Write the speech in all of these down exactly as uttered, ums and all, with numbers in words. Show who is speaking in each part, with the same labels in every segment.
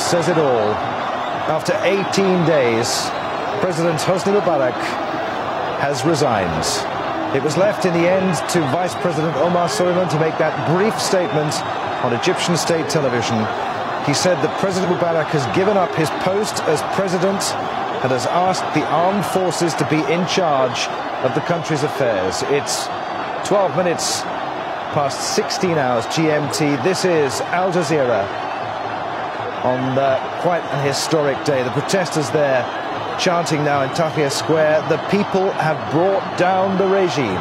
Speaker 1: says it all. After eighteen days, President Hosni Mubarak has resigned. It was left in the end to Vice President Omar Suleiman to make that brief statement on Egyptian state television. He said that President Mubarak has given up his post as president and has asked the armed forces to be in charge of the country's affairs. It's twelve minutes past sixteen hours G M T. This is Al Jazeera on uh, quite an historic day. The protesters there chanting now in Tahrir Square, the people have brought down the regime.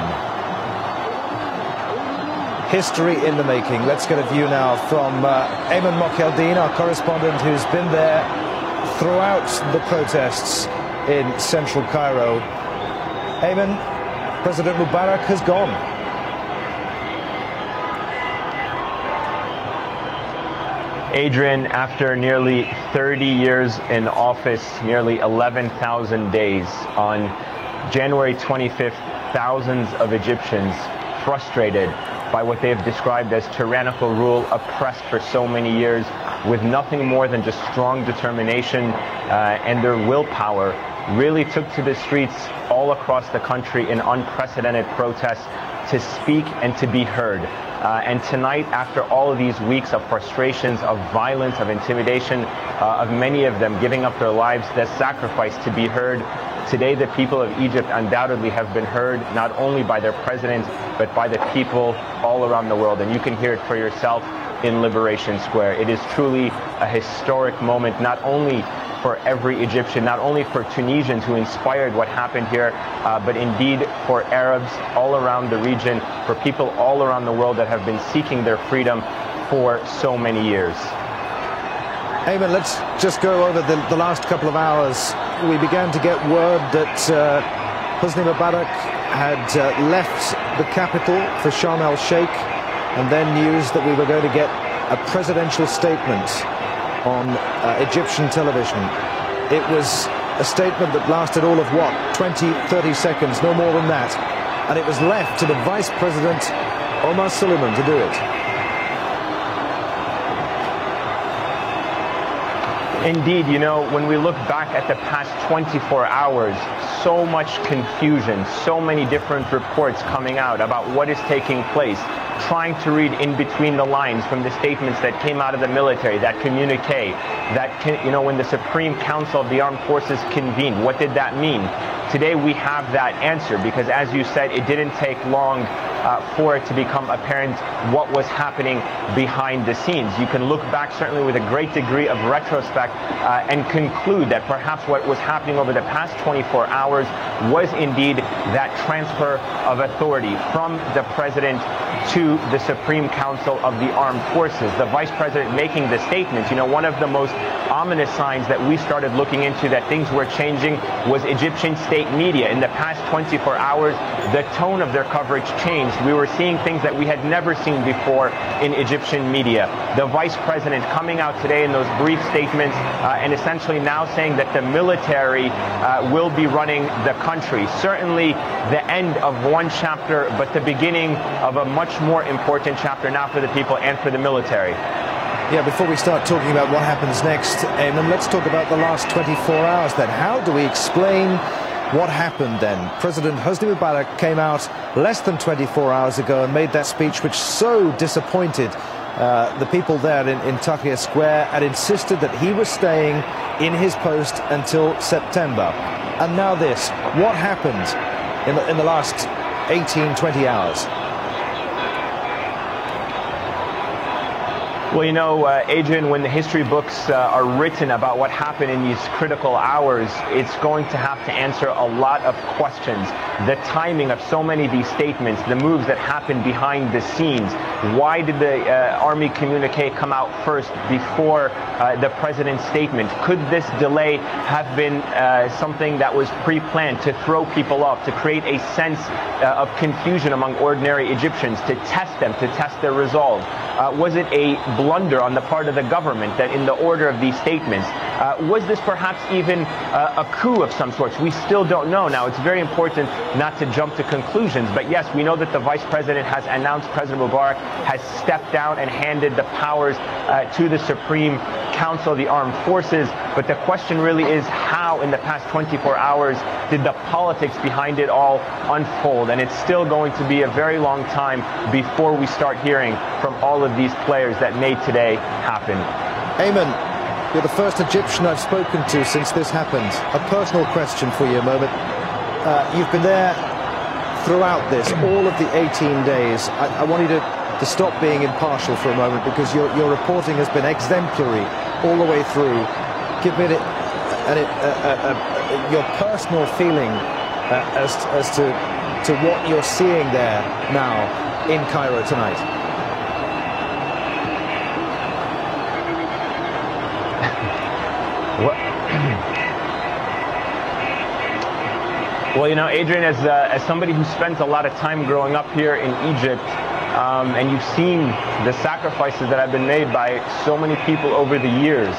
Speaker 1: History in the making. Let's get a view now from uh, Ayman Mokheldin, our correspondent who's been there throughout the protests in central Cairo. Ayman, President Mubarak has gone.
Speaker 2: Adrian, after nearly thirty years in office, nearly eleven thousand days, on January twenty-fifth, thousands of Egyptians frustrated by what they have described as tyrannical rule, oppressed for so many years, with nothing more than just strong determination uh, and their willpower, really took to the streets all across the country in unprecedented protests to speak and to be heard. Uh, and tonight, after all of these weeks of frustrations, of violence, of intimidation, uh, of many of them giving up their lives, the sacrifice to be heard, today the people of Egypt undoubtedly have been heard, not only by their president, but by the people all around the world. And you can hear it for yourself in Liberation Square. It is truly a historic moment, not only for every Egyptian, not only for Tunisians who inspired what happened here, uh, but indeed for Arabs all around the region, for people all around the world that have been seeking their freedom for so many years.
Speaker 1: Ayman, let's just go over the, the last couple of hours. We began to get word that uh, Hosni Mubarak had uh, left the capital for Sharm el-Sheikh, and then news that we were going to get a presidential statement on uh, Egyptian television. It was a statement that lasted all of what, twenty, thirty seconds, no more than that. And it was left to the Vice President Omar Suleiman to do it.
Speaker 2: Indeed, you know, when we look back at the past twenty-four hours, so much confusion, so many different reports coming out about what is taking place, trying to read in between the lines from the statements that came out of the military, that communique, that, you know, when the Supreme Council of the Armed Forces convened, what did that mean? Today we have that answer, because as you said, it didn't take long uh, for it to become apparent what was happening behind the scenes. You can look back certainly with a great degree of retrospect uh, and conclude that perhaps what was happening over the past twenty-four hours was indeed that transfer of authority from the president to the Supreme Council of the Armed Forces. The Vice President making the statements. You know, one of the most ominous signs that we started looking into that things were changing was Egyptian state media. In the past twenty-four hours, the tone of their coverage changed. We were seeing things that we had never seen before in Egyptian media. The Vice President coming out today in those brief statements uh, and essentially now saying that the military uh, will be running the country. Certainly the end of one chapter, but the beginning of a much more important chapter now for the people and for the military.
Speaker 1: Yeah, before we start talking about what happens next, Ayman, let's talk about the last twenty-four hours then. How do we explain what happened then? President Hosni Mubarak came out less than twenty-four hours ago and made that speech which so disappointed uh, the people there in, in Tahrir Square, and insisted that he was staying in his post until September. And now this. What happened in the, in the last eighteen, twenty hours?
Speaker 2: Well, you know, uh, Adrian, when the history books uh, are written about what happened in these critical hours, it's going to have to answer a lot of questions. The timing of so many of these statements, the moves that happened behind the scenes. Why did the uh, Army communique come out first before uh, the president's statement? Could this delay have been uh, something that was pre-planned to throw people off, to create a sense uh, of confusion among ordinary Egyptians, to test them, to test their resolve? Uh, was it a blunder on the part of the government that in the order of these statements? Uh, was this perhaps even uh, a coup of some sorts? We still don't know. Now, it's very important not to jump to conclusions, but yes, we know that the vice president has announced President Mubarak has stepped down and handed the powers uh, to the Supreme Council of the Armed Forces. But the question really is, how in the past twenty-four hours did the politics behind it all unfold? And it's still going to be a very long time before we start hearing from all of these players that made today happen.
Speaker 1: Ayman, you're the first Egyptian I've spoken to since this happened. A personal question for you a moment. Uh, you've been there throughout this, all of the eighteen days. I, I want you to, to stop being impartial for a moment, because your, your reporting has been exemplary all the way through. Give me an, an, a, a, a, your personal feeling uh, as, as to, to what you're seeing there now in Cairo tonight.
Speaker 2: Well, you know, Adrian, as, uh, as somebody who spent a lot of time growing up here in Egypt, um, and you've seen the sacrifices that have been made by so many people over the years,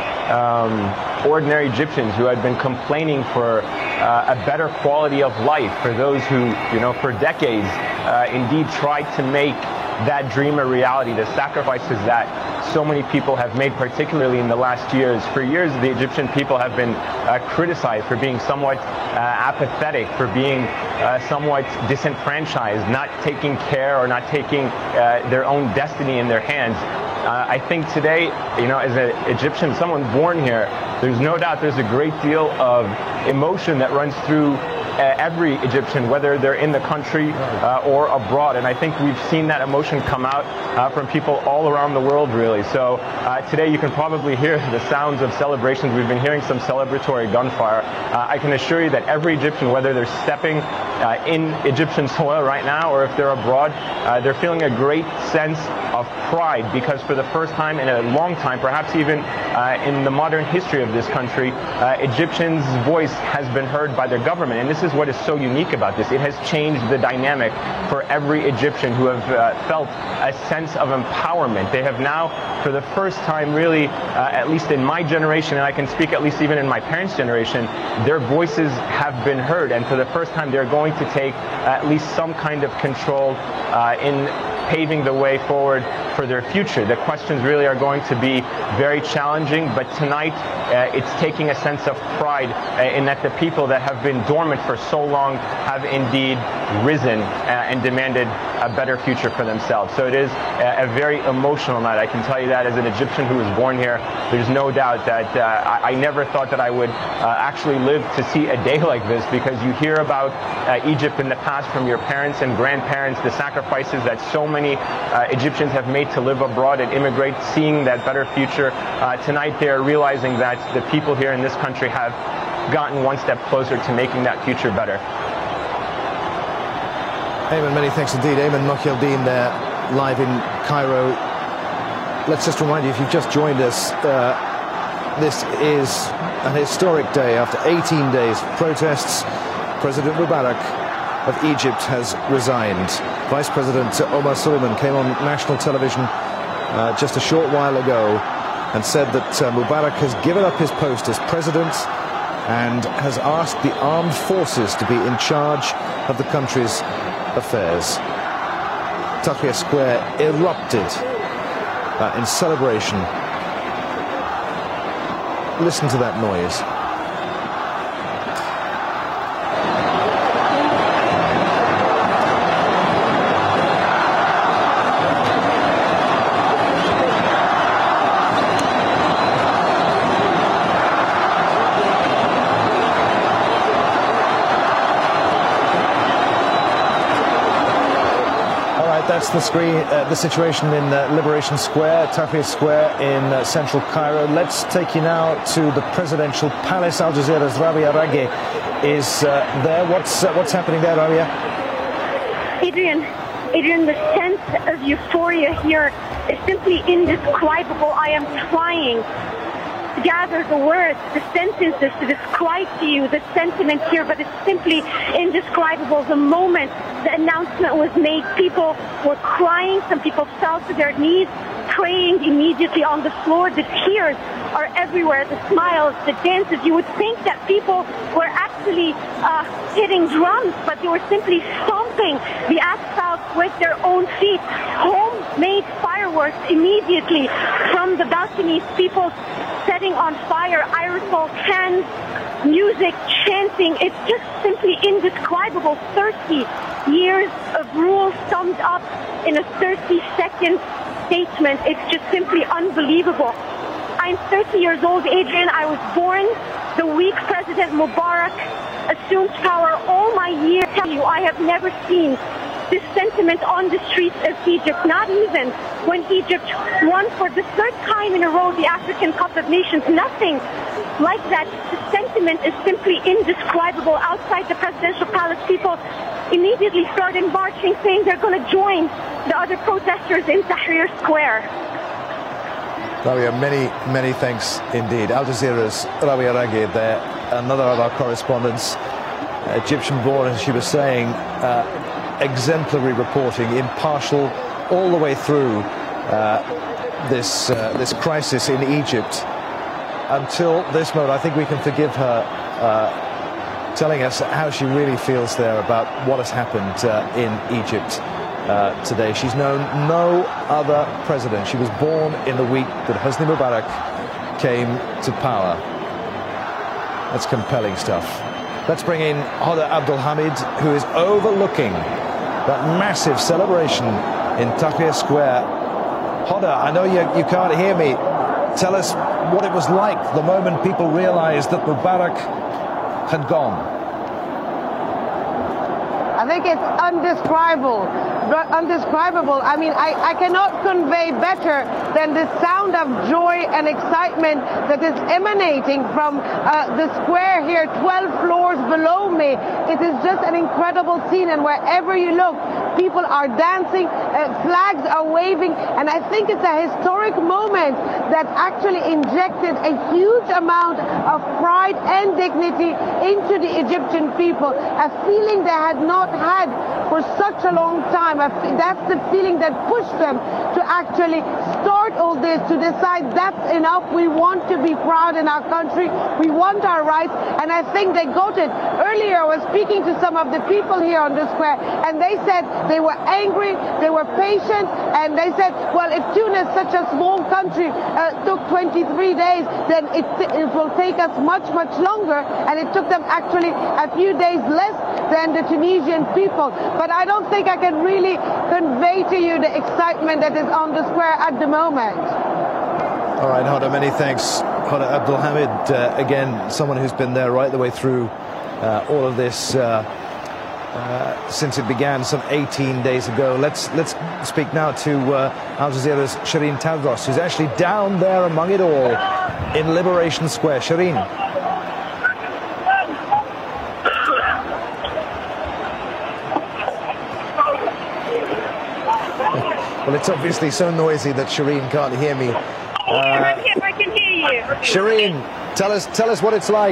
Speaker 2: um, ordinary Egyptians who had been complaining for uh, a better quality of life, for those who, you know, for decades, uh, indeed tried to make that dream a reality, the sacrifices that so many people have made, particularly in the last years. For years, the Egyptian people have been uh, criticized for being somewhat uh, apathetic, for being uh, somewhat disenfranchised, not taking care or not taking uh, their own destiny in their hands. Uh, I think today, you know, as an Egyptian, someone born here, there's no doubt there's a great deal of emotion that runs through Uh, every Egyptian, whether they're in the country uh, or abroad. And I think we've seen that emotion come out uh, from people all around the world, really. So uh, today you can probably hear the sounds of celebrations. We've been hearing some celebratory gunfire. Uh, I can assure you that every Egyptian, whether they're stepping uh, in Egyptian soil right now or if they're abroad, uh, they're feeling a great sense of pride, because for the first time in a long time, perhaps even uh, in the modern history of this country, uh, Egyptians' voice has been heard by their government. And this is what is so unique about this. It has changed the dynamic for every Egyptian who have uh, felt a sense of empowerment. They have now, for the first time really, uh, at least in my generation, and I can speak at least even in my parents' generation, their voices have been heard. And for the first time, they're going to take at least some kind of control uh, in paving the way forward for their future. The questions really are going to be very challenging, but tonight uh, it's taking a sense of pride uh, in that the people that have been dormant for so long have indeed risen uh, and demanded a better future for themselves. So it is a, a very emotional night. I can tell you that as an Egyptian who was born here, there's no doubt that uh, I, I never thought that I would uh, actually live to see a day like this, because you hear about uh, Egypt in the past from your parents and grandparents, the sacrifices that so many Many uh, Egyptians have made to live abroad and immigrate, seeing that better future. Uh, tonight they're realizing that the people here in this country have gotten one step closer to making that future better.
Speaker 1: Ayman, many thanks indeed. Ayman Mohyeldin there, live in Cairo. Let's just remind you, if you've just joined us, uh, this is an historic day. After eighteen days of protests, President Mubarak of Egypt has resigned. Vice President Omar Suleiman came on national television uh, just a short while ago and said that uh, Mubarak has given up his post as president and has asked the armed forces to be in charge of the country's affairs. Tahrir Square erupted uh, in celebration. Listen to that noise. That's the screen, uh, the situation in uh, Liberation Square, Tahrir Square in uh, central Cairo. Let's take you now to the presidential palace. Al Jazeera's Rabia Rageh is uh, there. What's uh, what's happening there, Rabia?
Speaker 3: Adrian, Adrian, the sense of euphoria here is simply indescribable. I am trying to gather the words, the sentences to describe to you the sentiment here, but it's simply indescribable. The moment the announcement was made, people were crying, some people fell to their knees, praying immediately on the floor. The tears are everywhere, the smiles, the dances. You would think that people were actually uh, hitting drums, but they were simply stomping the asphalt with their own feet. Homemade fireworks immediately from the balconies, people setting on fire aerosol cans, music, chanting. It's just simply indescribable. thirty years of rule summed up in a thirty second statement. It's just simply unbelievable. I'm thirty years old, Adrian. I was born the week President Mubarak assumed power. All my years, I tell you, I have never seen this sentiment on the streets of Egypt, not even when Egypt won for the third time in a row the African Cup of Nations. Nothing like that. The sentiment is simply indescribable. Outside the presidential palace, people immediately started marching, saying they're going to join the other protesters in Tahrir Square.
Speaker 1: Rawia, many, many thanks indeed. Al Jazeera's Rawia Ragid there, another of our correspondents, Egyptian-born, as she was saying, uh, exemplary reporting, impartial all the way through uh, this uh, this crisis in Egypt until this moment. I think we can forgive her uh, telling us how she really feels there about what has happened uh, in Egypt uh, today. She's known no other president. She was born in the week that Hosni Mubarak came to power. That's compelling stuff. Let's bring in Hoda Abdulhamid, who is overlooking that massive celebration in Tahrir Square. Hoda, I know you, you can't hear me. Tell us what it was like the moment people realized that Mubarak had gone.
Speaker 4: I think it's undescribable. Undescribable. I mean, I, I cannot convey better than the sound of joy and excitement that is emanating from uh, the square here, twelve floors below me. It is just an incredible scene, and wherever you look, people are dancing, uh, flags are waving, and I think it's a historic moment that actually injected a huge amount of pride and dignity into the Egyptian people, a feeling they had not had for such a long time. That's the feeling that pushed them to actually start all this, to decide that's enough. We want to be proud in our country. We want our rights, and I think they got it. Earlier, I was speaking to some of the people here on the square, and they said they were angry, they were patient, and they said, well, if Tunis, such a small country, uh, took twenty-three days, then it, it will take us much, much longer, and it took them actually a few days less than the Tunisian people. But I don't think I can really convey to you the excitement that is on the square at the moment.
Speaker 1: All right, Hoda, many thanks. Hoda Abdulhamid, uh, again, someone who's been there right the way through uh, all of this uh, uh, since it began some eighteen days ago. Let's let's speak now to uh, Al Jazeera's Shireen Tadros, who's actually down there among it all in Liberation Square. Shireen. Well, it's obviously so noisy that Shireen can't hear me. Uh,
Speaker 3: I can, I can hear you.
Speaker 1: Shireen, tell us, tell us what it's like.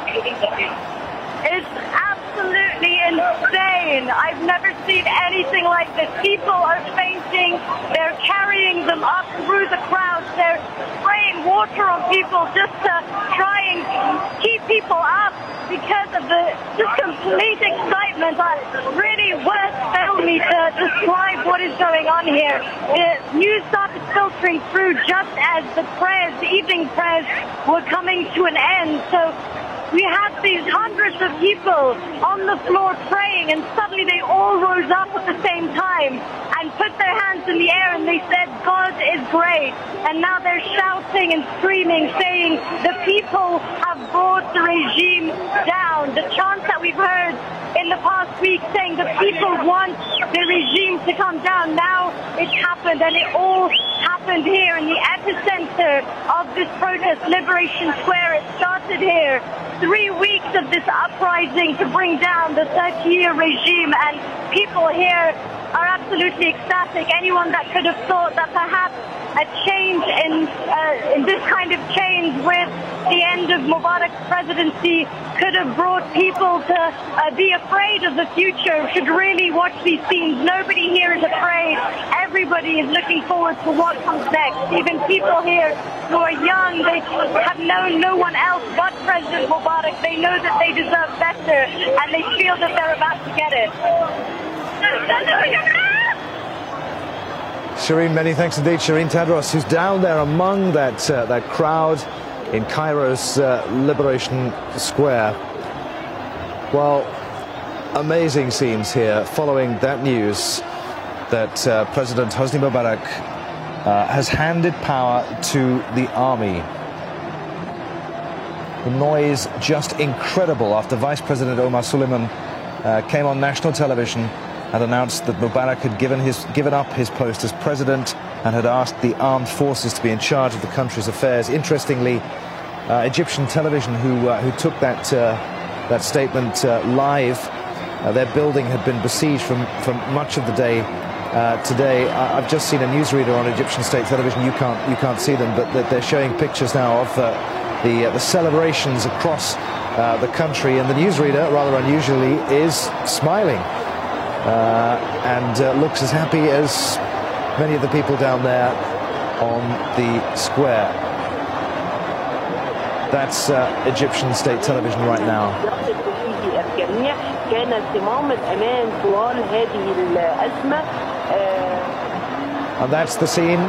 Speaker 3: It's absolutely insane. I've never seen anything like this. People are fainting. They're carrying them up through the crowd. They're spraying water on people just to try and keep people up because of the just complete excitement. It really would fail me to describe what is going on here. The news started filtering through just as the prayers, the evening prayers, were coming to an end. So we had these hundreds of people on the floor praying, and suddenly they all rose up at the same time and put their hands in the air, and they said, God is great. And now they're shouting and screaming, saying the people have brought the regime down. The chants that we've heard in the past week saying the people want the regime to come down, now it's happened, and it all happened here in the epicenter of this protest, Liberation Square. It started here. Three weeks of this up uprising to bring down the thirty-year regime, and people here are absolutely ecstatic. Anyone that could have thought that perhaps a change in uh, in this kind of change with the end of Mubarak's presidency could have brought people to uh, be afraid of the future should really watch these scenes. Nobody here is afraid. Everybody is looking forward to what comes next. Even people here who are young, they have known no one else but President Mubarak. They know that they deserve better, and they feel that they're about to get it.
Speaker 1: Shireen, many thanks indeed. Shireen Tadros, who's down there among that uh, that crowd in Cairo's uh, Liberation Square. Well, amazing scenes here following that news that uh, President Hosni Mubarak uh, has handed power to the army. The noise just incredible after Vice President Omar Suleiman uh, came on national television and announced that Mubarak had given his given up his post as president and had asked the armed forces to be in charge of the country's affairs. Interestingly, uh, Egyptian television, who uh, who took that uh, that statement uh, live, uh, their building had been besieged from from much of the day uh, today. I I've just seen a newsreader on Egyptian state television. You can't you can't see them, but that they're showing pictures now of uh, the uh, the celebrations across uh, the country, and the newsreader, rather unusually, is smiling. Uh, and uh, looks as happy as many of the people down there on the square. That's uh, Egyptian state television right now. And that's the scene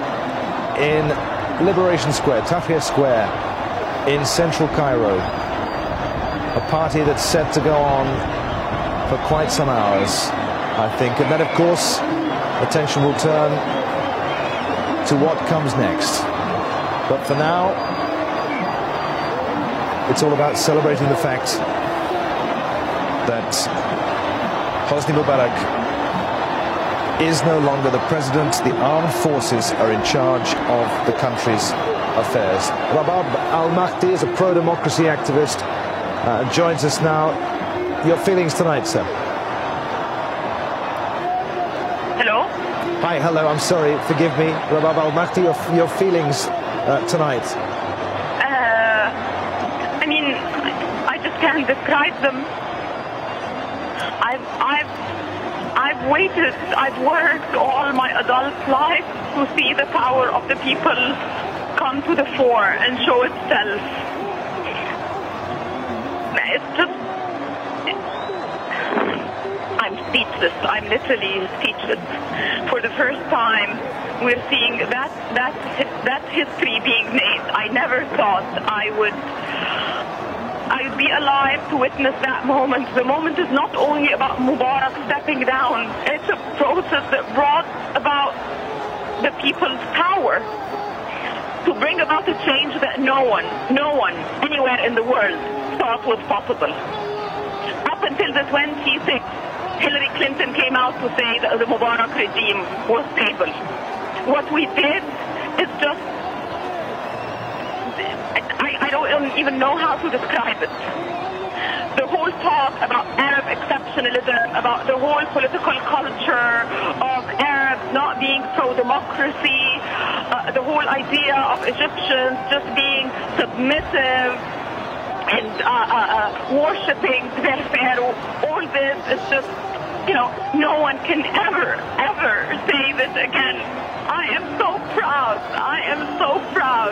Speaker 1: in Liberation Square, Tahrir Square, in central Cairo. A party that's set to go on for quite some hours, I think. And then, of course, attention will turn to what comes next. But for now, it's all about celebrating the fact that Hosni Mubarak is no longer the president. The armed forces are in charge of the country's affairs. Rabab Al-Mahdi is a pro-democracy activist, uh, joins us now. Your feelings tonight, sir?
Speaker 5: Hello?
Speaker 1: Hi, hello, I'm sorry, forgive me. Rabab Al-Mahdi, your, your feelings uh, tonight?
Speaker 5: Uh, I mean, I just can't describe them. I've, I've, I've waited, I've worked all my adult life to see the power of the people come to the fore and show itself. It's just, I'm speechless. I'm literally speechless. For the first time, we're seeing that that that history being made. I never thought I would I would be alive to witness that moment. The moment is not only about Mubarak stepping down. It's a process that brought about the people's power to bring about a change that no one, no one anywhere in the world thought was possible. Up until the twenty-sixth, Hillary Clinton came out to say that the Mubarak regime was stable. What we did is just, I, I don't even know how to describe it. The whole talk about Arab exceptionalism, about the whole political culture of Arabs not being pro-democracy, uh, the whole idea of Egyptians just being submissive and uh, uh, uh, worshipping their pharaoh, all this is just, you know, no one can ever, ever say this again. I am so proud. I am so proud.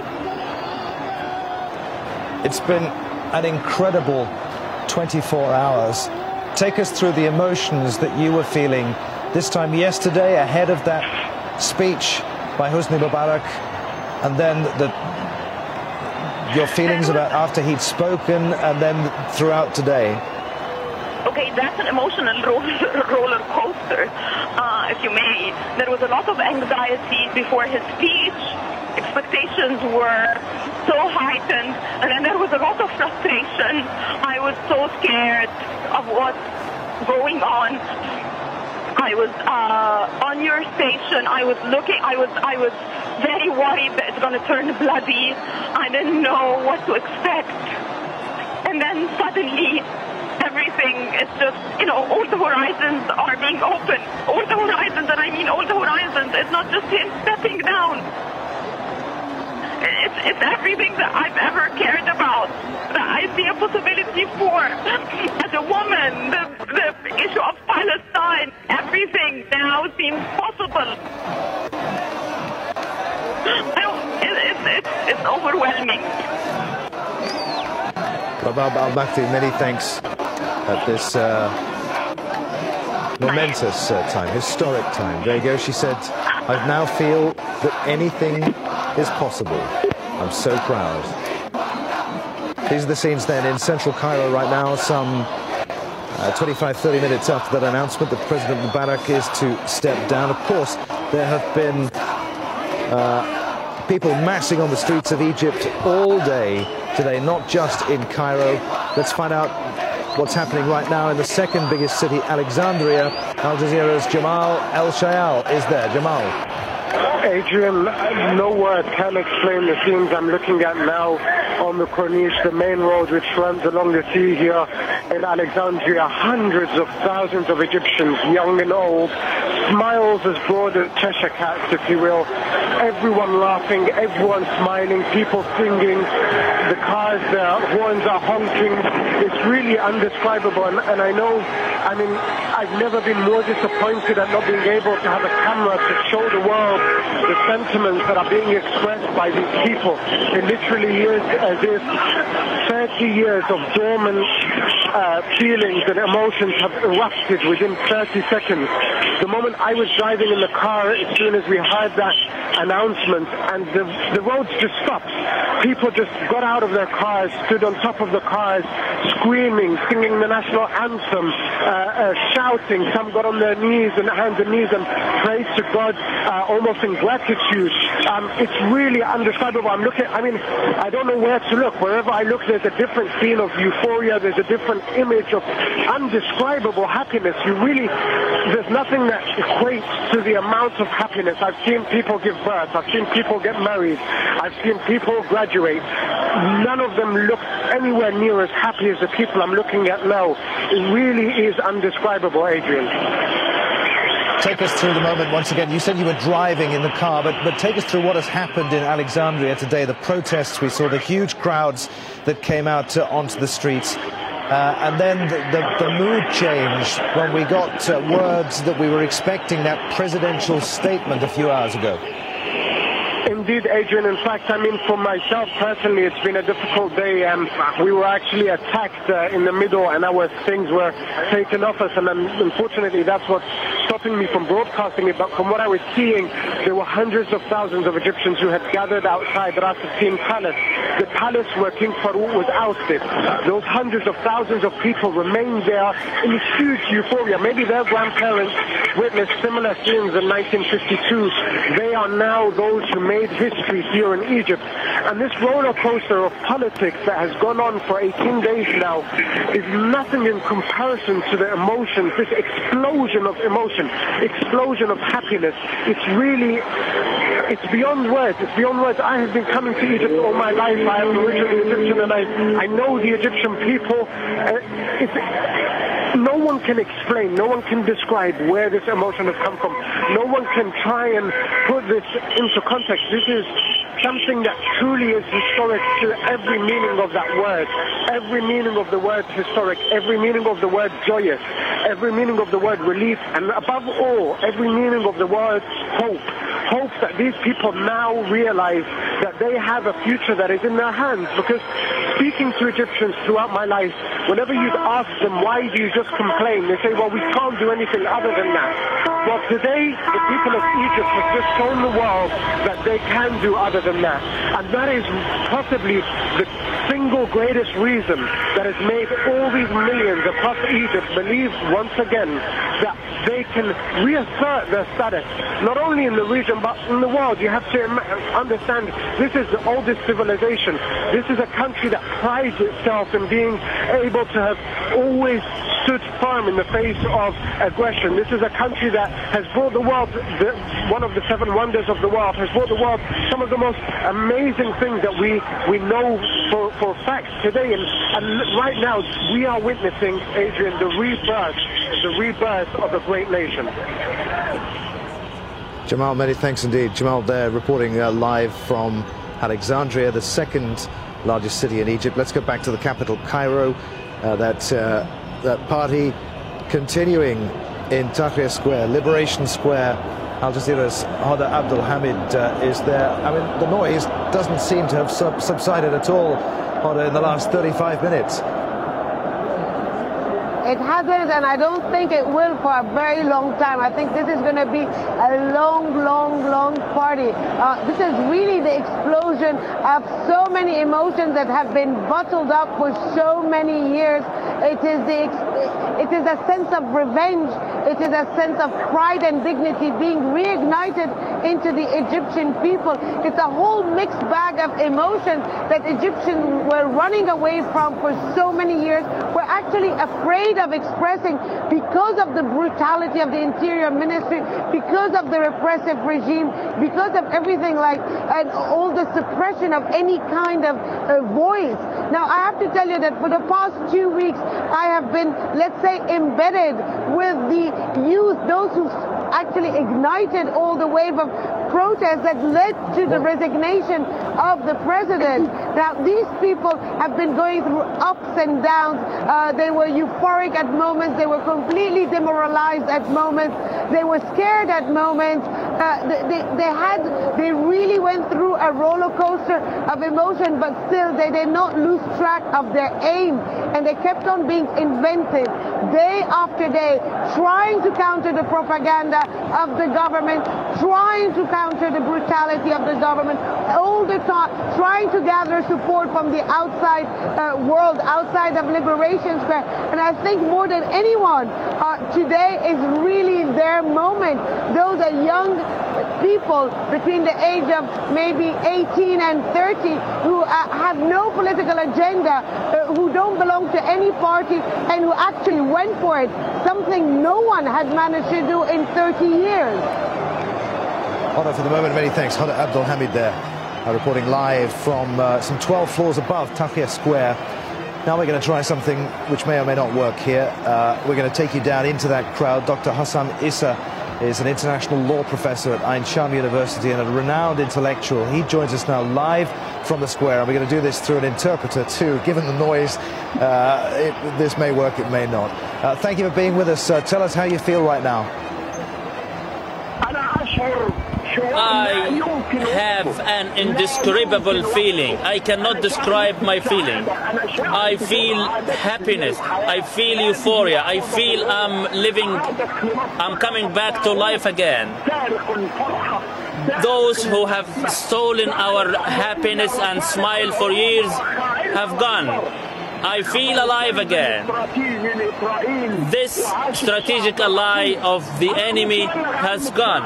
Speaker 1: It's been an incredible twenty-four hours. Take us through the emotions that you were feeling this time yesterday ahead of that speech by Hosni Mubarak, and then the your feelings about after he'd spoken, and then throughout today.
Speaker 5: Okay, that's an emotional roller, roller coaster, uh, if you may. There was a lot of anxiety before his speech. Expectations were so heightened, and then there was a lot of frustration. I was so scared of what's going on. I was uh, on your station. I was looking. I was. I was very worried that it's going to turn bloody. I didn't know what to expect, and then suddenly everything is just, you know, all the horizons are being opened. All the horizons, and I mean all the horizons. It's not just him stepping down. It's, it's everything that I've ever cared about, that I see a possibility for. As a woman, the, the issue of Palestine, everything now seems possible. I don't, it, it, it, it's overwhelming.
Speaker 1: Rabab Al-Makti, many thanks at this uh, momentous uh, time, historic time. There you go. She said, I now feel that anything is possible. I'm so proud. These are the scenes then in central Cairo right now, some uh, twenty-five, thirty minutes after that announcement that President Mubarak is to step down. Of course, there have been uh, people massing on the streets of Egypt all day today, not just in Cairo. Let's find out what's happening right now in the second biggest city, Alexandria. Al Jazeera's Jamal El-Shayal is there. Jamal.
Speaker 6: Adrian, no word can explain the scenes I'm looking at now on the Corniche, the main road which runs along the sea here in Alexandria. Hundreds of thousands of Egyptians, young and old, smiles as broad as Cheshire cats, if you will. Everyone laughing, everyone smiling, people singing, the cars, their horns are honking. It's really indescribable, and, and I know, I mean, I've never been more disappointed at not being able to have a camera to show the world the sentiments that are being expressed by these people. It literally is as if thirty years of dormant uh, feelings and emotions have erupted within thirty seconds. The moment I was driving in the car, as soon as we heard that announcement, and the, the roads just stopped. People just got out of their cars, stood on top of the cars, screaming, singing the national anthem, uh, uh, shouting. Some got on their knees and hands and knees and prayed to God, uh, almost in gratitude. Um, it's really indescribable. I'm looking, I mean, I don't know where to look. Wherever I look, there's a different scene of euphoria. There's a different image of indescribable happiness. You really, there's nothing that equates to the amount of happiness. I've seen people give birth. I've seen people get married. I've seen people graduate. None of them look anywhere near as happy as the people I'm looking at now. It really is indescribable, Adrian.
Speaker 1: Take us through the moment once again. You said you were driving in the car, but, but take us through what has happened in Alexandria today. The protests, we saw the huge crowds that came out uh, onto the streets. Uh, and then the, the, the mood changed when we got uh, words that we were expecting that presidential statement a few hours ago.
Speaker 6: Indeed, Adrian. In fact, I mean, for myself personally, it's been a difficult day. Um, we were actually attacked uh, in the middle, and our things were taken off us, and um, unfortunately, that's what's stopping me from broadcasting it. But from what I was seeing, there were hundreds of thousands of Egyptians who had gathered outside Ras al-Khaimah Palace, the palace where King Farouk was ousted. Those hundreds of thousands of people remained there in huge euphoria. Maybe their grandparents witnessed similar scenes in nineteen fifty-two. They are now those who made history here in Egypt. And this roller coaster of politics that has gone on for eighteen days now is nothing in comparison to the emotions, this explosion of emotion, explosion of happiness. It's really, it's beyond words. It's beyond words. I have been coming to Egypt all my life. I am originally Egyptian, and I, I know the Egyptian people. Uh, it's, no one can explain, no one can describe where this emotion has come from. No one can try and put this into context. This is something that truly is historic to every meaning of that word. Every meaning of the word historic, every meaning of the word joyous, every meaning of the word relief, and above all, every meaning of the word hope. Hope that these people now realize that they have a future that is in their hands. Because speaking to Egyptians throughout my life, whenever you'd ask them, why do you just complain? They say, well, we can't do anything other than that. Well, today, the people of Egypt have just shown the world that they can do other than that. And that is possibly the single greatest reason that has made all these millions across Egypt believe once again that they can reassert their status, not only in the region but in the world. You have to understand, this is the oldest civilization. This is a country that prides itself in being able to have always stood firm in the face of aggression. This is a country that has brought the world, the, one of the seven wonders of the world, has brought the world some of the most amazing things that we, we know for, for facts today. And, and right now, we are witnessing, Adrian, the rebirth, the rebirth of a great nation.
Speaker 1: Jamal, many thanks indeed. Jamal there reporting uh, live from Alexandria, the second largest city in Egypt. Let's go back to the capital, Cairo. Uh, that, uh, that party continuing in Tahrir Square, Liberation Square. Al Jazeera's Hoda Abdul Hamid uh, is there. I mean, the noise doesn't seem to have sub subsided at all, Hoda, in the last thirty-five minutes.
Speaker 4: It hasn't, and I don't think it will for a very long time. I think this is going to be a long, long, long party. Uh, this is really the explosion of so many emotions that have been bottled up for so many years. It is the, it is a sense of revenge. It is a sense of pride and dignity being reignited into the Egyptian people. It's a whole mixed bag of emotions that Egyptians were running away from for so many years. We're actually afraid of expressing because of the brutality of the Interior Ministry, because of the repressive regime, because of everything like and all the suppression of any kind of uh, voice. Now, I have to tell you that for the past two weeks, I have been, let's say, embedded with the youth, those who actually ignited all the wave of protests that led to the resignation of the president. Now, these people have been going through ups and downs. Uh, they were euphoric at moments. They were completely demoralized at moments. They were scared at moments. Uh, they, they had, they really went through a roller coaster of emotion, but still they did not lose track of their aim, and they kept on being inventive day after day, trying to counter the propaganda of the government, trying to counter the brutality of the government, all the time trying to gather support from the outside uh, world, outside of Liberation Square. And I think more than anyone, uh, today is really their moment. Those are young people between the age of maybe eighteen and thirty who uh, have no political agenda, uh, who don't belong to any party, and who actually went for it, something no one had managed to do in thirty years.
Speaker 1: Hoda, for the moment, many thanks. Hoda Abdul Hamid there, uh, reporting live from uh, some twelve floors above Tahrir Square. Now we're going to try something which may or may not work here. Uh, we're going to take you down into that crowd. Doctor Hassan Issa is an international law professor at Ain Sham University and a renowned intellectual. He joins us now live from the square, and we're going to do this through an interpreter too. Given the noise, uh, it, this may work, it may not. Uh, thank you for being with us. Uh, tell us how you feel right now.
Speaker 7: I have an indescribable feeling. I cannot describe my feeling. I feel happiness. I feel euphoria. I feel I'm living, I'm coming back to life again. Those who have stolen our happiness and smile for years have gone. I feel alive again. This strategic ally of the enemy has gone.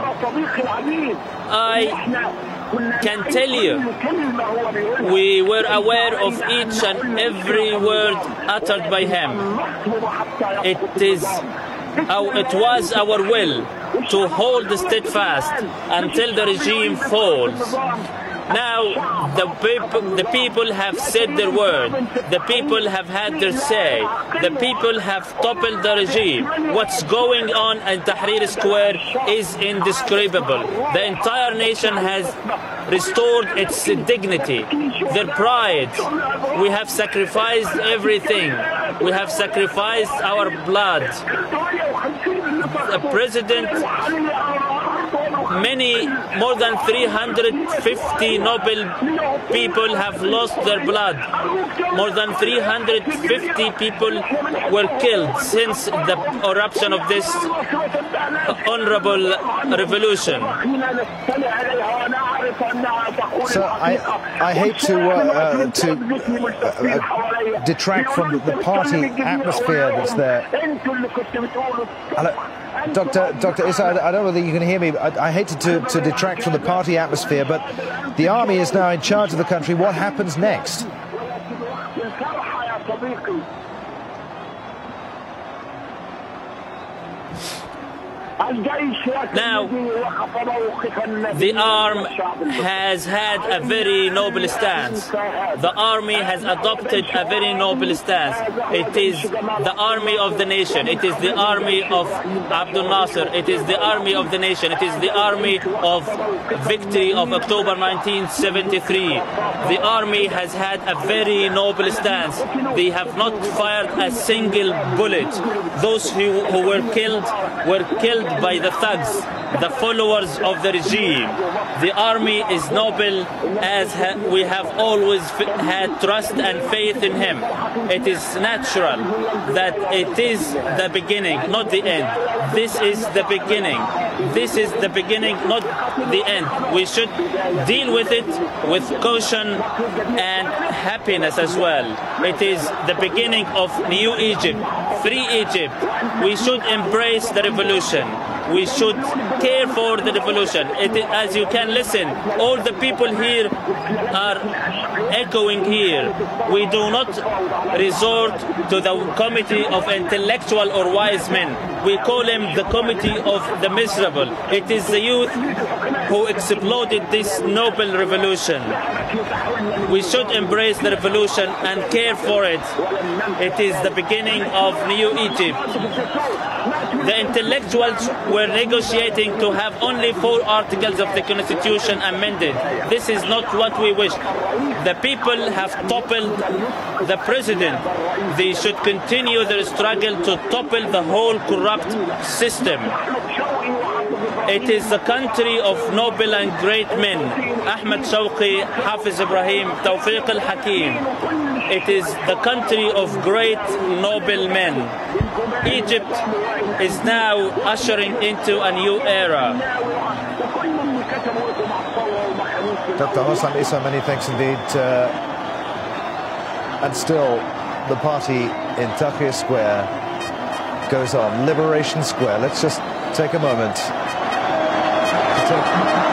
Speaker 7: I can tell you, we were aware of each and every word uttered by him. It is, it was our will to hold steadfast until the regime falls. Now, the people, the people have said their word. The people have had their say. The people have toppled the regime. What's going on in Tahrir Square is indescribable. The entire nation has restored its dignity, their pride. We have sacrificed everything. We have sacrificed our blood. The president, many, more than three hundred fifty noble people have lost their blood. More than three hundred fifty people were killed since the eruption of this honorable revolution.
Speaker 1: So I, I hate to, uh, uh, to uh, uh, detract from the party atmosphere that's there. Hello. Doctor Doctor Issa, I don't know whether you can hear me. I, I hate to, to, to detract from the party atmosphere, but the army is now in charge of the country. What happens next?
Speaker 7: Now, the arm has had a very noble stance. The army has adopted a very noble stance. It is the army of the nation. It is the army of Abdel Nasser. It is the army of the nation. It is the army of victory of October nineteen seventy-three. The army has had a very noble stance. They have not fired a single bullet. Those who, who were killed were killed by the thugs, the followers of the regime. The army is noble, as ha we have always f had trust and faith in him. It is natural that it is the beginning, not the end. This is the beginning. This is the beginning, not the end. We should deal with it with caution and happiness as well. It is the beginning of new Egypt, free Egypt. We should embrace the revolution. We should care for the revolution. It, as you can listen, all the people here are echoing here. We do not resort to the committee of intellectual or wise men. We call him the committee of the miserable. It is the youth who exploded this noble revolution. We should embrace the revolution and care for it. It is the beginning of new Egypt. The intellectuals were negotiating to have only four articles of the Constitution amended. This is not what we wish. The people have toppled the president. They should continue their struggle to topple the whole corrupt system. It is the country of noble and great men. Ahmed Shawqi, Hafiz Ibrahim, Tawfiq al-Hakim. It is the country of great noble men. Egypt is now ushering into a new era.
Speaker 1: Doctor Hossam Issa, many thanks indeed. Uh, and still, the party in Tahrir Square goes on. Liberation Square. Let's just take a moment to take...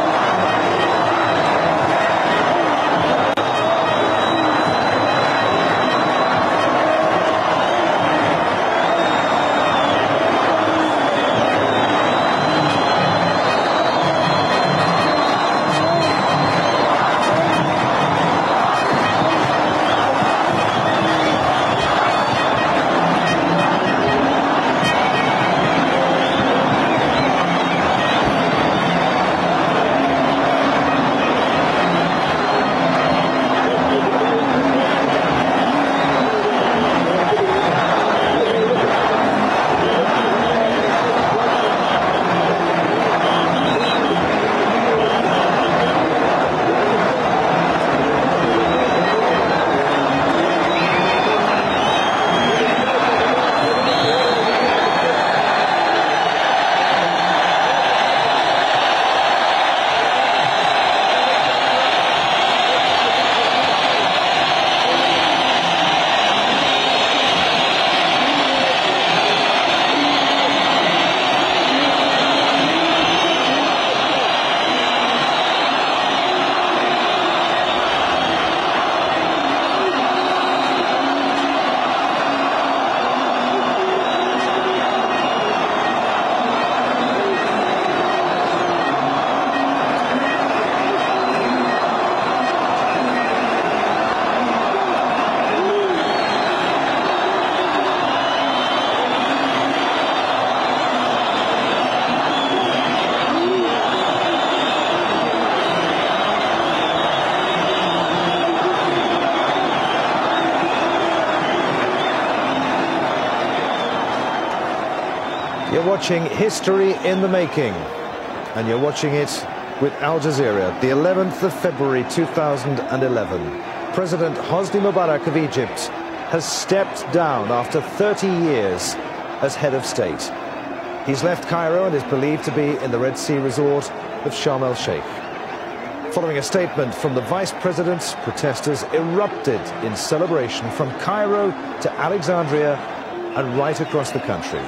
Speaker 1: You're watching history in the making, and you're watching it with Al Jazeera. The eleventh of February two thousand eleven. President Hosni Mubarak of Egypt has stepped down after thirty years as head of state. He's left Cairo and is believed to be in the Red Sea resort of Sharm el-Sheikh. Following a statement from the vice president, protesters erupted in celebration from Cairo to Alexandria and right across the country.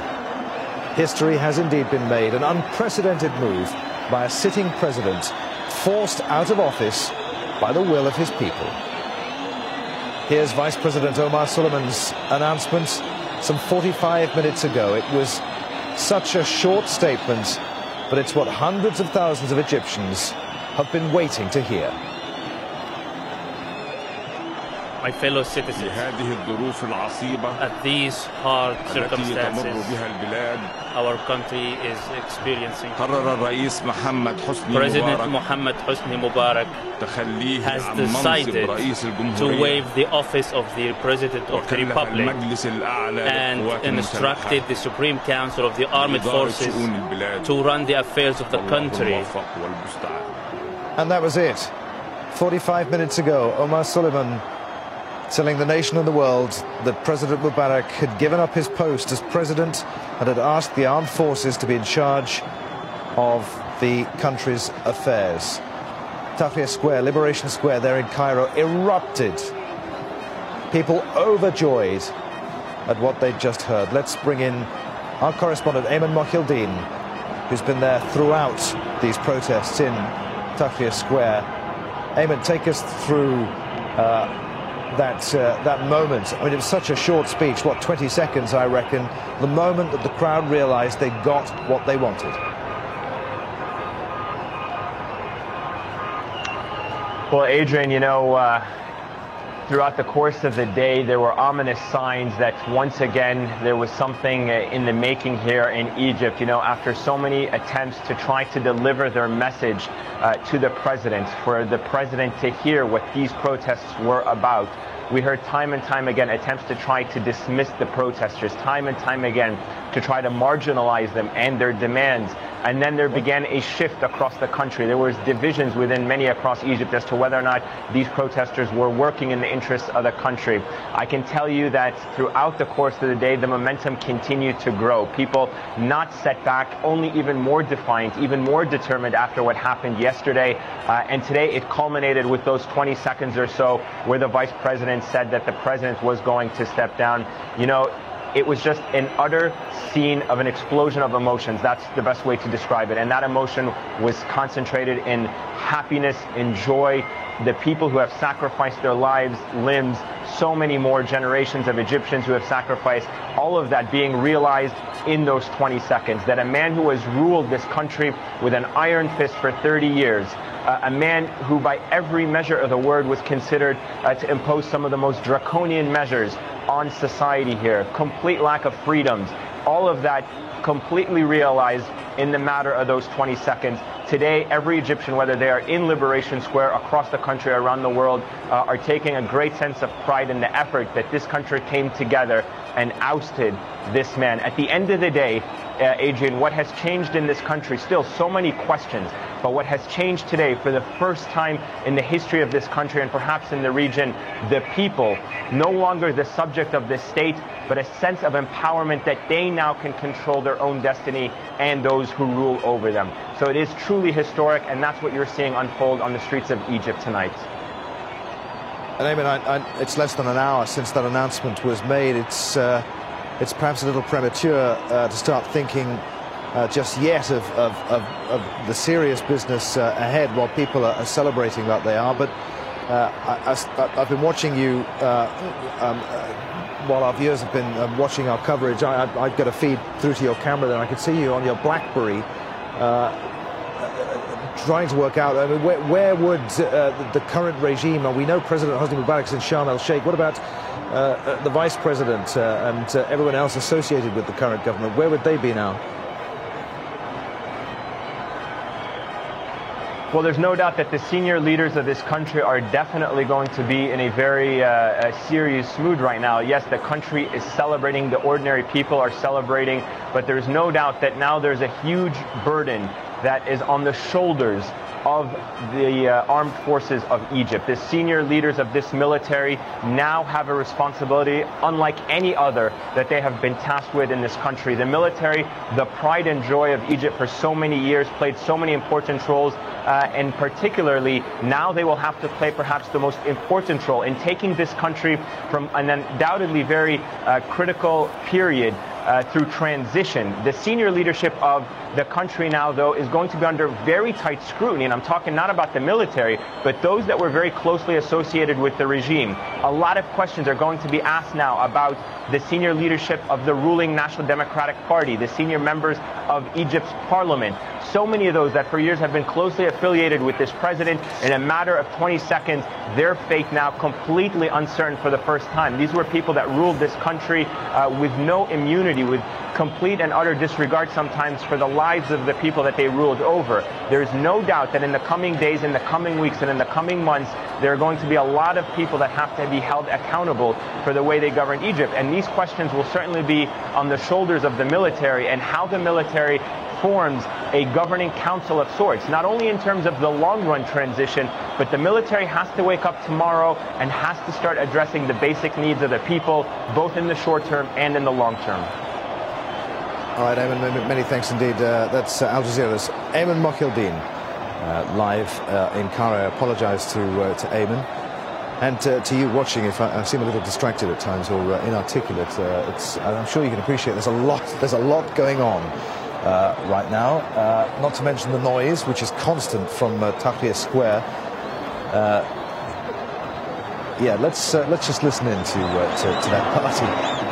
Speaker 1: History has indeed been made, an unprecedented move by a sitting president forced out of office by the will of his people. Here's Vice President Omar Suleiman's announcement some forty-five minutes ago. It was Such a short statement, but it's what hundreds of thousands of Egyptians have been waiting to hear.
Speaker 7: My fellow citizens, at these hard circumstances our country is experiencing, President Mohammed Hosni Mubarak has decided to waive the office of the President of the Republic and instructed the Supreme Council of the Armed Forces to run the affairs of the country.
Speaker 1: And that was it. forty-five minutes ago, Omar Suleiman telling the nation and the world that President Mubarak had given up his post as president and had asked the armed forces to be in charge of the country's affairs. Tahrir Square, Liberation Square there in Cairo, erupted. People overjoyed at what they'd just heard. Let's bring in our correspondent, Ayman Mohyeldin, who's been there throughout these protests in Tahrir Square. Ayman, take us through uh, that uh, that moment. I mean, it was such a short speech, what, twenty seconds, I reckon, the moment that the crowd realized they got what they wanted.
Speaker 2: Well, Adrian, you know, uh, throughout the course of the day, there were ominous signs that once again there was something uh, in the making here in Egypt. You know, after so many attempts to try to deliver their message uh, to the president, for the president to hear what these protests were about, we heard time and time again attempts to try to dismiss the protesters, time and time again to try to marginalize them and their demands. And then there began a shift across the country. There was divisions within many across Egypt as to whether or not these protesters were working in the interests of the country. I can tell you that throughout the course of the day, the momentum continued to grow. People not set back, only even more defiant, even more determined after what happened yesterday. Uh, and today it culminated with those twenty seconds or so where the vice president said that the president was going to step down. You know, it was just an utter scene of an explosion of emotions. That's the best way to describe it. And that emotion was concentrated in happiness, in joy. The people who have sacrificed their lives, limbs, so many more generations of Egyptians who have sacrificed, all of that being realized in those twenty seconds. That a man who has ruled this country with an iron fist for thirty years, uh, a man who by every measure of the word was considered uh, to impose some of the most draconian measures on society here, complete lack of freedoms, all of that completely realized in the matter of those twenty seconds. Today, every Egyptian, whether they are in Liberation Square, across the country, around the world, uh, are taking a great sense of pride in the effort that this country came together and ousted this man. At the end of the day, uh, Adrian, what has changed in this country, still so many questions, but what has changed today for the first time in the history of this country and perhaps in the region, the people, no longer the subject of the state, but a sense of empowerment that they now can control their own destiny and those who rule over them. So it is truly historic, and that's what you're seeing unfold on the streets of Egypt tonight.
Speaker 1: And Ayman, I, I, it's less than an hour since that announcement was made. It's, uh, it's perhaps a little premature uh, to start thinking uh, just yet of, of, of, of the serious business uh, ahead while people are, are celebrating like they are. But uh, I, I, I've been watching you uh, um, uh, while our viewers have been um, watching our coverage. I, I, I've got a feed through to your camera there. I could see you on your BlackBerry uh, trying to work out, I mean, where, where would uh, the current regime, and we know President Hosni Mubarak's in Sharm el-Sheikh, what about uh, the vice president uh, and uh, everyone else associated with the current government? Where would they be now?
Speaker 2: Well, there's no doubt that the senior leaders of this country are definitely going to be in a very uh, a serious mood right now. Yes, the country is celebrating, the ordinary people are celebrating, but there's no doubt that now there's a huge burden that is on the shoulders of the uh, armed forces of Egypt. The senior leaders of this military now have a responsibility unlike any other that they have been tasked with in this country. The military, the pride and joy of Egypt for so many years, played so many important roles, uh, and particularly now they will have to play perhaps the most important role in taking this country from an undoubtedly very uh, critical period Uh, uh, through transition. The senior leadership of the country now, though, is going to be under very tight scrutiny, and I'm talking not about the military, but those that were very closely associated with the regime. A lot of questions are going to be asked now about the senior leadership of the ruling National Democratic Party, the senior members of Egypt's parliament. So many of those that for years have been closely affiliated with this president, in a matter of twenty seconds, their fate now completely uncertain for the first time. These were people that ruled this country uh, with no immunity, with complete and utter disregard sometimes for the lives of the people that they ruled over. There is no doubt that in the coming days, in the coming weeks, and in the coming months, there are going to be a lot of people that have to be held accountable for the way they govern Egypt. And these questions will certainly be on the shoulders of the military, and how the military forms a governing council of sorts, not only in terms of the long-run transition, but the military has to wake up tomorrow and has to start addressing the basic needs of the people, both in the short term and in the long term.
Speaker 1: All right, Ayman, many thanks indeed. Uh, that's uh, Al Jazeera's Ayman Mohyeldin, uh, live uh, in Cairo. I apologise to, uh, to Ayman. And uh, to you watching, if I, I seem a little distracted at times or uh, inarticulate, uh, it's, I'm sure you can appreciate there's a lot, there's a lot going on uh, right now. Uh, not to mention the noise, which is constant from uh, Tahrir Square. Uh, yeah, let's uh, let's just listen in to, uh, to, to that party.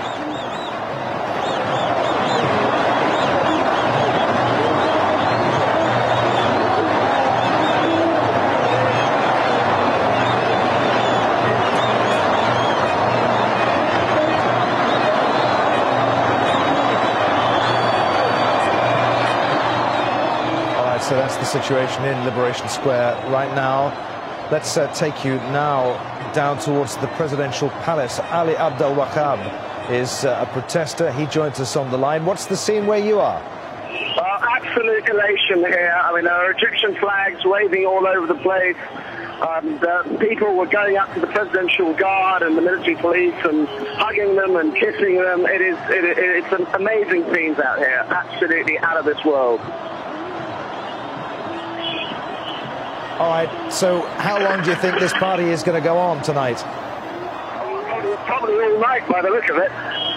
Speaker 1: So that's the situation in Liberation Square right now. Let's uh, take you now down towards the presidential palace. Ali Abdel Wahab is uh, a protester. He joins us on the line. What's the scene where you are?
Speaker 6: Uh, absolute elation here. I mean, there are Egyptian flags waving all over the place. Um, the people were going up to the presidential guard and the military police and hugging them and kissing them. It is, it, it, it's an amazing scenes out here. Absolutely out of this world.
Speaker 1: All right, so how long do you think this party is going to go on tonight?
Speaker 6: Probably all night by the look of it.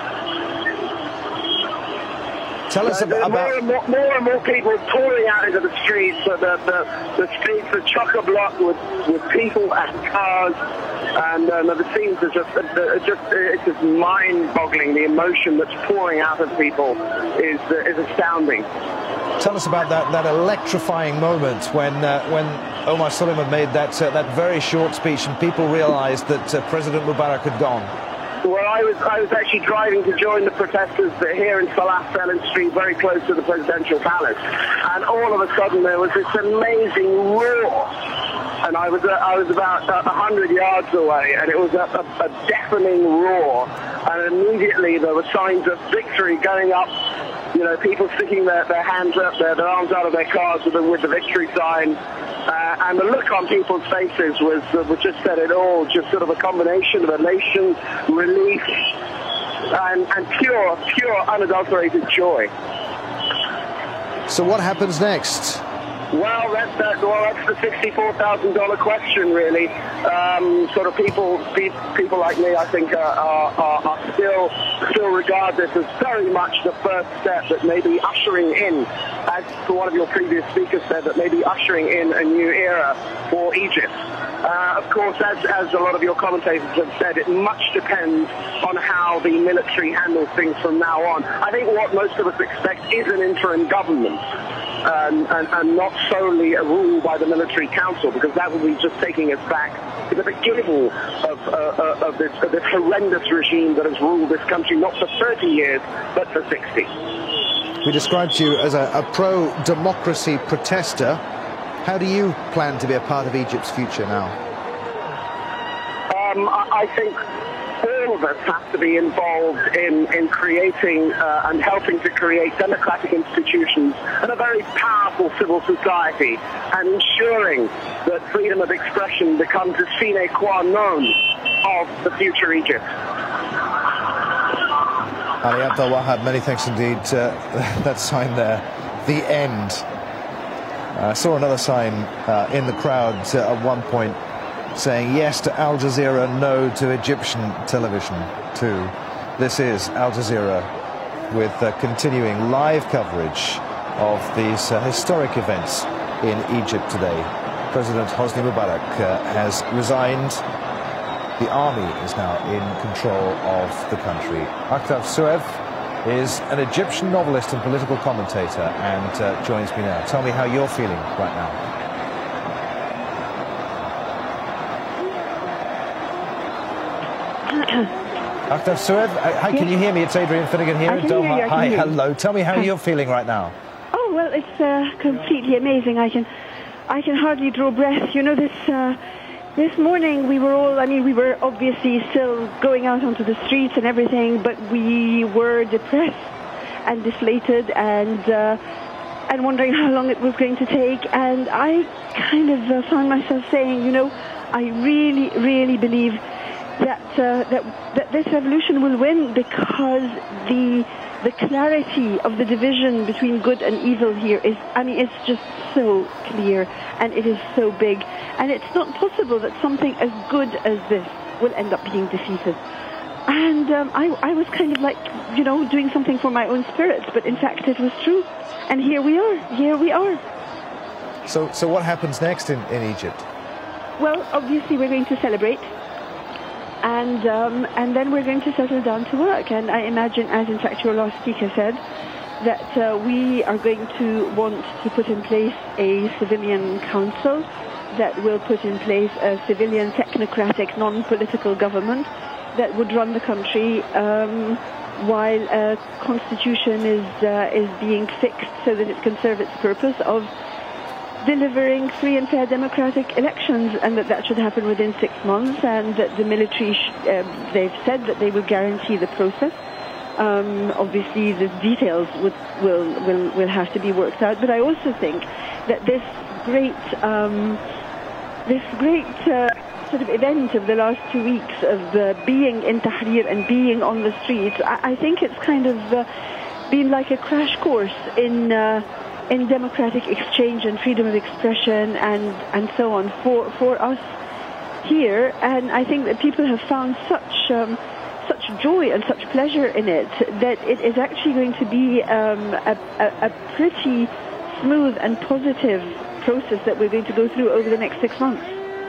Speaker 1: Tell us
Speaker 6: uh,
Speaker 1: about...
Speaker 6: More and more, more and more people pouring out into the streets. Uh, the, the, the streets are chock-a-block with, with people and cars. And uh, the scenes are just, uh, just it's just mind-boggling. The emotion that's pouring out of people is, uh, is astounding.
Speaker 1: Tell us about that, that electrifying moment when uh, when Omar Suleiman made that uh, that very short speech and people realized that uh, President Mubarak had gone.
Speaker 6: Well, I was I was actually driving to join the protesters here in Salah Felon Street, very close to the presidential palace, and all of a sudden there was this amazing roar, and I was uh, I was about a uh, hundred yards away, and it was a, a, a deafening roar, and immediately there were signs of victory going up. You know, people sticking their, their hands up, their, their arms out of their cars with the, with the victory sign. Uh, and the look on people's faces was, uh, was just said it all, just sort of a combination of elation, relief, and, and pure, pure, unadulterated joy.
Speaker 1: So what happens next?
Speaker 6: Well, that's, that, well, that's the sixty-four thousand dollar question, really. Um, sort of people, people like me, I think, are, are, are still, still regard this as very much the first step that may be ushering in, as one of your previous speakers said, that may be ushering in a new era for Egypt. Uh, of course, as, as a lot of your commentators have said, it much depends on how the military handles things from now on. I think what most of us expect is an interim government. Um, and, and not solely a rule by the military council, because that would be just taking us back to the beginning of, uh, uh, of, this, of this horrendous regime that has ruled this country not for thirty years, but for sixty.
Speaker 1: We described you as a, a pro-democracy protester. How do you plan to be a part of Egypt's future now?
Speaker 6: Um, I, I think all of us have to be involved in, in creating uh, and helping to create democratic institutions and a very powerful civil society, and ensuring that freedom of expression becomes a sine qua non of the future Egypt.
Speaker 1: Ali Abdel Wahab, many thanks indeed. Uh, that sign there, the end. I saw another sign uh, in the crowd uh, at one point saying yes to Al Jazeera, no to Egyptian television too. This is Al Jazeera with uh, continuing live coverage of these uh, historic events in Egypt today. President Hosni Mubarak uh, has resigned. The army is now in control of the country. Aktaf Souev is an Egyptian novelist and political commentator and uh, joins me now. Tell me how you're feeling right now. Aktaf Souev, hi, can you hear me? It's Adrian Finnegan here.
Speaker 8: I can hear you, I can
Speaker 1: Hi,
Speaker 8: hear you.
Speaker 1: hello. Tell me how
Speaker 8: Hi.
Speaker 1: you're feeling right now.
Speaker 8: Oh, well, it's uh, completely amazing. I can I can hardly draw breath. You know, this uh, this morning we were all, I mean, we were obviously still going out onto the streets and everything, but we were depressed and deflated and uh, and wondering how long it was going to take. And I kind of uh, found myself saying, you know, I really, really believe that uh, that that this revolution will win, because the the clarity of the division between good and evil here is, I mean, it's just so clear, and it is so big, and it's not possible that something as good as this will end up being defeated. And um, I, I was kind of like, you know, doing something for my own spirits, but in fact it was true, and here we are, here we are.
Speaker 1: So, so what happens next in, in Egypt?
Speaker 8: Well, obviously we're going to celebrate. And um, and then we're going to settle down to work. And I imagine, as in fact your last speaker said, that uh, we are going to want to put in place a civilian council that will put in place a civilian, technocratic, non-political government that would run the country um, while a constitution is uh, is being fixed so that it can serve its purpose of delivering free and fair democratic elections, and that that should happen within six months, and that the military, sh uh, they've said that they will guarantee the process. Um, obviously, the details would, will, will, will have to be worked out, but I also think that this great, um, this great uh, sort of event of the last two weeks of uh, being in Tahrir and being on the streets, I, I think it's kind of uh, been like a crash course in uh, in democratic exchange and freedom of expression and, and so on for, for us here. And I think that people have found such um, such joy and such pleasure in it that it is actually going to be um, a, a, a pretty smooth and positive process that we're going to go through over the next six months.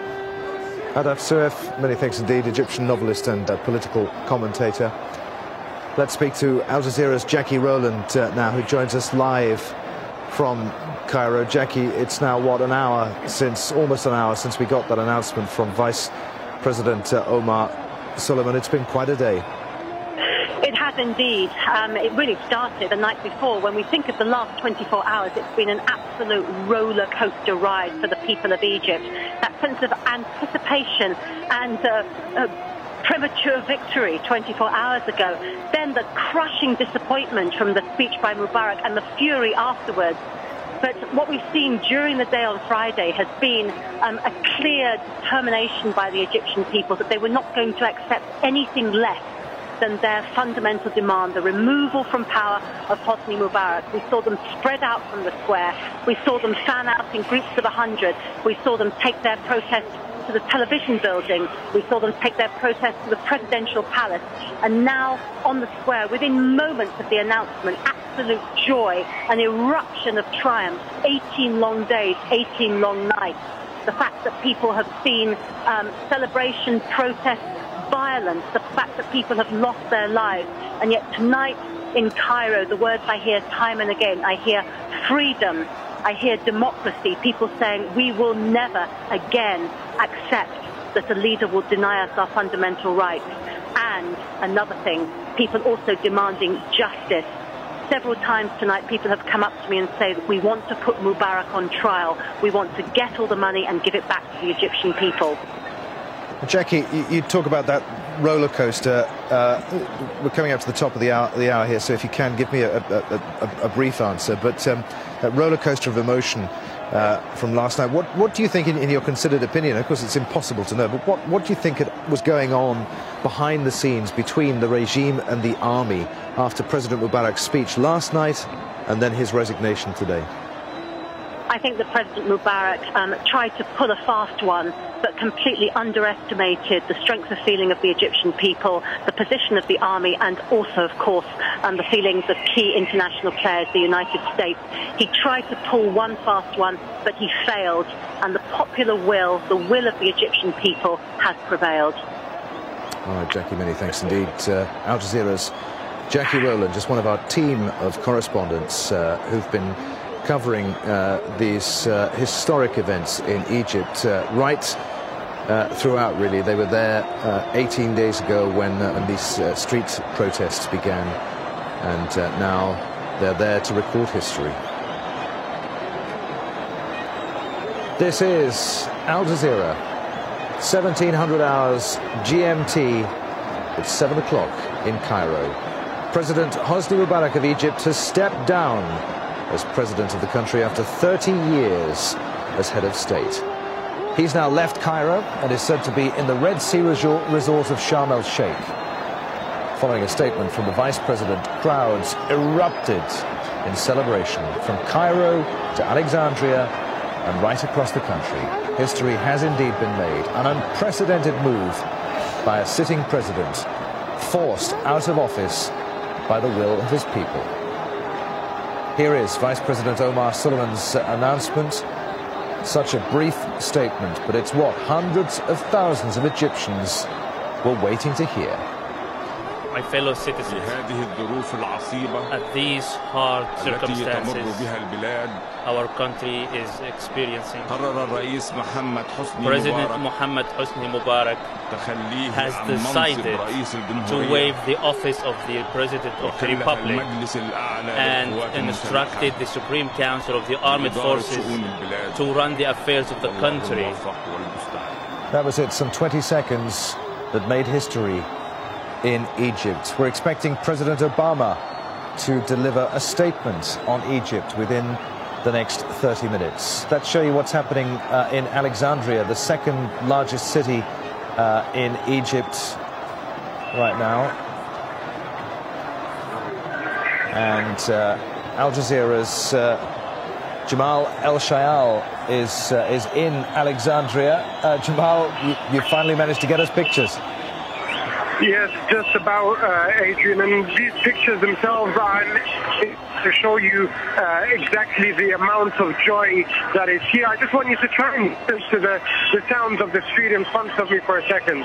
Speaker 1: Aktaf Souev, many thanks indeed, Egyptian novelist and uh, political commentator. Let's speak to Al Jazeera's Jackie Rowland uh, now, who joins us live from Cairo. Jackie, it's now, what, an hour since, almost an hour since we got that announcement from Vice President uh, Omar Suleiman. It's been quite a day.
Speaker 9: It has indeed. Um, it really started the night before. When we think of the last twenty-four hours, it's been an absolute roller coaster ride for the people of Egypt. That sense of anticipation and uh, uh, premature victory twenty-four hours ago, then the crushing disappointment from the speech by Mubarak and the fury afterwards. But what we've seen during the day on Friday has been um, a clear determination by the Egyptian people that they were not going to accept anything less than their fundamental demand, the removal from power of Hosni Mubarak. We saw them spread out from the square. We saw them fan out in groups of a hundred. We saw them take their protest to the television building. We saw them take their protest to the presidential palace. And now on the square, within moments of the announcement, absolute joy, an eruption of triumph, eighteen long days, eighteen long nights. The fact that people have seen um, celebration, protest, violence, the fact that people have lost their lives. And yet tonight in Cairo, the words I hear time and again, I hear freedom, I hear democracy, people saying we will never again accept that a leader will deny us our fundamental rights. And another thing, people also demanding justice. Several times tonight people have come up to me and say that we want to put Mubarak on trial, we want to get all the money and give it back to the Egyptian people.
Speaker 1: Jackie, you, you talk about that roller coaster. Uh, we're coming up to the top of the hour, the hour here, so if you can give me a, a, a, a brief answer. But um, that roller coaster of emotion uh, from last night, what, what do you think, in, in your considered opinion? Of course, it's impossible to know, but what, what do you think it was going on behind the scenes between the regime and the army after President Mubarak's speech last night and then his resignation today?
Speaker 9: I think that President Mubarak um, tried to pull a fast one, but completely underestimated the strength of feeling of the Egyptian people, the position of the army, and also, of course, um, the feelings of key international players, the United States. He tried to pull one fast one, but he failed, and the popular will, the will of the Egyptian people, has prevailed.
Speaker 1: All right, Jackie, many thanks indeed. Uh, Al Jazeera's Jackie Rowland, just one of our team of correspondents uh, who've been covering uh, these uh, historic events in Egypt uh, right uh, throughout, really. They were there uh, eighteen days ago when, uh, when these uh, street protests began, and uh, now they're there to record history. This is Al Jazeera, seventeen hundred hours G M T. It's seven o'clock in Cairo. President Hosni Mubarak of Egypt has stepped down as president of the country after thirty years as head of state. He's now left Cairo and is said to be in the Red Sea resort, resort of Sharm el-Sheikh. Following a statement from the vice president, crowds erupted in celebration from Cairo to Alexandria and right across the country. History has indeed been made. An unprecedented move by a sitting president, forced out of office by the will of his people. Here is Vice President Omar Suleiman's uh, announcement. Such a brief statement, but it's what hundreds of thousands of Egyptians were waiting to hear.
Speaker 7: My fellow citizens, at these hard circumstances our country is experiencing, President Mohammed Hosni Mubarak has decided to waive the office of the President of the Republic and instructed the Supreme Council of the Armed Forces to run the affairs of the country.
Speaker 1: That was it, some twenty seconds that made history in Egypt. We're expecting President Obama to deliver a statement on Egypt within the next thirty minutes. Let's show you what's happening uh, in Alexandria, the second largest city uh, in Egypt right now. And uh, Al Jazeera's uh, Jamal El-Shayal is, uh, is in Alexandria. Uh, Jamal, you, you finally managed to get us pictures.
Speaker 6: Yes, just about, uh, Adrian, and these pictures themselves are to show you uh, exactly the amount of joy that is here. I just want you to try and listen to the, the sounds of the street in front of me for a second.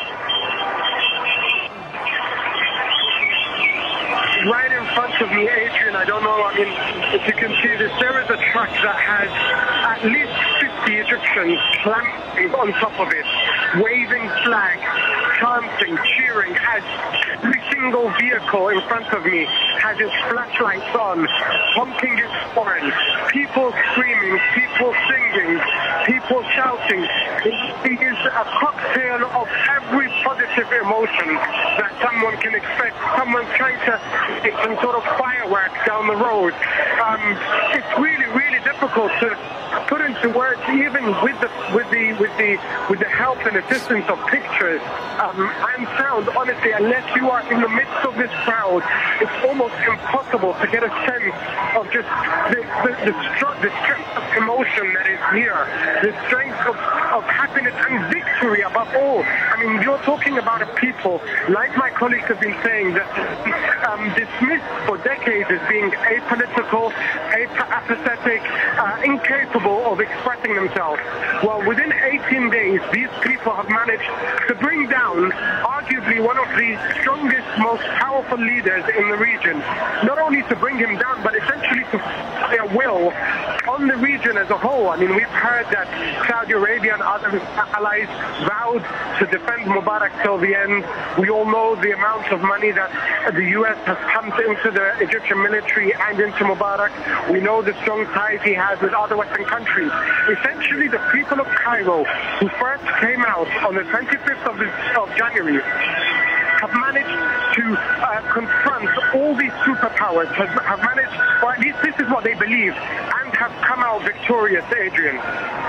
Speaker 6: Right in front of me, Adrian, I don't know, I mean, if you can see this, there is a truck that has at least fifty Egyptians clamping on top of it, waving flags, chanting, cheering, as every single vehicle in front of me has its flashlights on, honking its horn, people screaming, people singing, people shouting. It is a cocktail of every positive emotion that someone can expect. Someone's trying to get some sort of fireworks down the road. Um, it's really, really difficult to put into words, even with the with the with the with the help and assistance of pictures um, and sound. Honestly, unless you are in the midst of this crowd, it's almost impossible to get a sense of just the the, the, str- the strength of emotion that is here, the strength of, of happiness and victory above all. I mean, you're talking about a people, like my colleagues have been saying, that um, dismissed for decades as being apolitical, ap- apathetic, uh, incapable of expressing themselves. Well, within eighteen days, these people have managed to bring down arguably one of the strongest, most powerful leaders in the region. Not only to bring him down, but essentially to put their will on the region as a whole. I mean, we've heard that Saudi Arabia and other allies vowed to defend Mubarak till the end. We all know the amount of money that the U S has pumped into the Egyptian military and into Mubarak. We know the strong ties he has with other Western countries. Essentially, the people of Cairo, who first came out on the twenty-fifth of, this, of January, have managed to uh, confront all these superpowers, have, have managed, or at least this is what they believe, and have come out victorious, Adrian.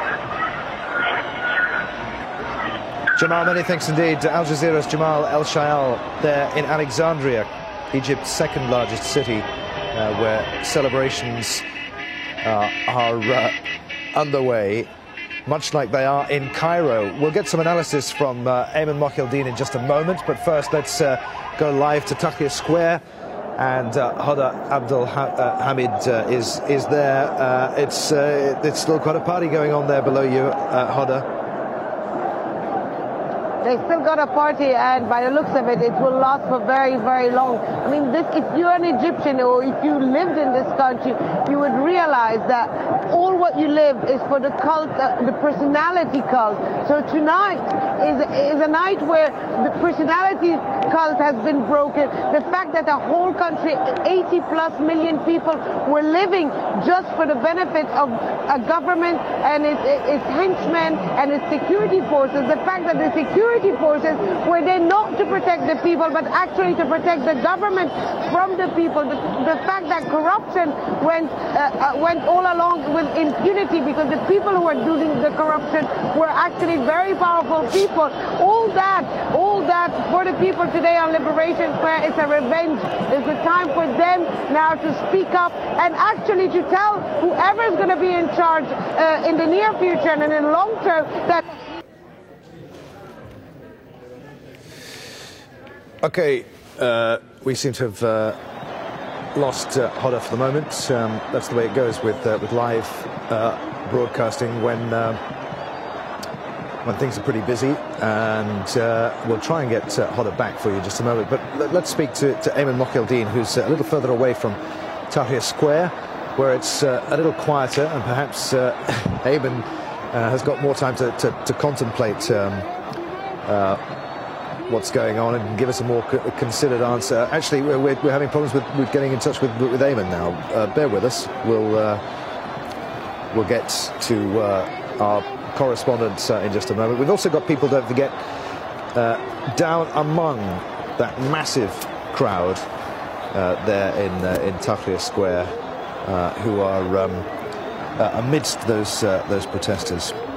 Speaker 1: Jamal, many thanks indeed. Al Jazeera's Jamal El-Shayal there in Alexandria, Egypt's second largest city, uh, where celebrations uh, are uh, underway, much like they are in Cairo. We'll get some analysis from uh, Ayman Mohyeldin in just a moment, but first let's uh, go live to Tahrir Square, and uh, Hoda Abdul ha uh, Hamid uh, is is there. Uh, it's uh, it's still quite a party going on there below you, uh, Hoda.
Speaker 4: They still got a party, and by the looks of it, it will last for very, very long. I mean, this, if you're an Egyptian or if you lived in this country, you would realize that all what you live is for the cult, uh, the personality cult. So tonight is, is a night where the personality cult has been broken. The fact that the whole country, eighty plus million people, were living just for the benefit of a government and its, its henchmen and its security forces. The fact that the security forces were there not to protect the people, but actually to protect the government from the people. The, the fact that corruption went uh, uh, went all along with impunity, because the people who were doing the corruption were actually very powerful people. All that, all that for the people today on Liberation Square is a revenge. It's a time for them now to speak up and actually to tell whoever is going to be in charge uh, in the near future and in the long term that.
Speaker 1: Okay, uh, we seem to have uh, lost uh, Hoda for the moment. Um, that's the way it goes with uh, with live uh, broadcasting when uh, when things are pretty busy. And uh, we'll try and get uh, Hoda back for you in just a moment. But let, let's speak to, to Ayman Mohyeldin, who's a little further away from Tahrir Square, where it's uh, a little quieter, and perhaps uh, Ayman uh, has got more time to, to, to contemplate Um, uh, what's going on and give us a more considered answer. Actually, we're, we're having problems with, with getting in touch with, with Ayman now. Uh, bear with us. We'll uh, we'll get to uh, our correspondent uh, in just a moment. We've also got people, don't forget, uh, down among that massive crowd uh, there in uh, in Tahrir Square, uh, who are um, uh, amidst those uh, those protesters.